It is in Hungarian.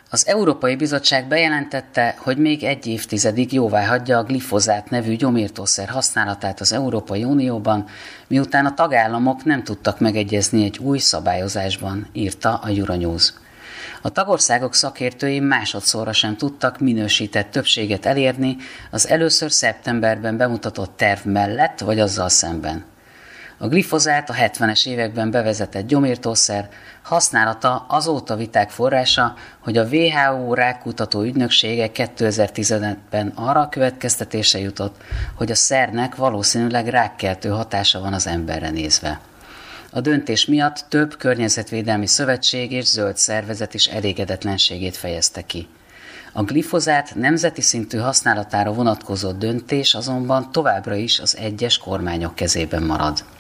Az Európai Bizottság bejelentette, hogy még egy évtizedig jóváhagyja a glifozát nevű gyomírtószer használatát az Európai Unióban, miután a tagállamok nem tudtak megegyezni egy új szabályozásban, írta a Euronews. A tagországok szakértői másodszorra sem tudtak minősített többséget elérni az először szeptemberben bemutatott terv mellett vagy azzal szemben. A glifozát a 70-es években bevezetett gyomírtószer, használata azóta viták forrása, hogy a WHO rákkutató ügynöksége 2015-ben arra a következtetése jutott, hogy a szernek valószínűleg rákkeltő hatása van az emberre nézve. A döntés miatt több környezetvédelmi szövetség és zöld szervezet is elégedetlenségét fejezte ki. A glifozát nemzeti szintű használatára vonatkozó döntés azonban továbbra is az egyes kormányok kezében marad.